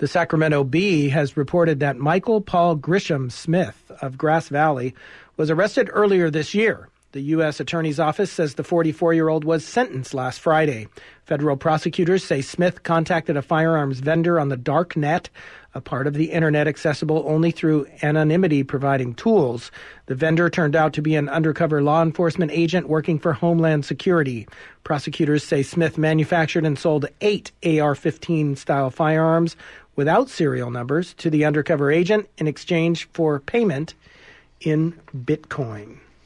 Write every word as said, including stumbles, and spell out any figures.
The Sacramento Bee has reported that Michael Paul Grisham Smith of Grass Valley was arrested earlier this year. The U S Attorney's Office says the forty-four-year-old was sentenced last Friday. Federal prosecutors say Smith contacted a firearms vendor on the dark net, a part of the internet accessible only through anonymity providing tools. The vendor turned out to be an undercover law enforcement agent working for Homeland Security. Prosecutors say Smith manufactured and sold eight A R fifteen-style firearms without serial numbers to the undercover agent in exchange for payment in Bitcoin.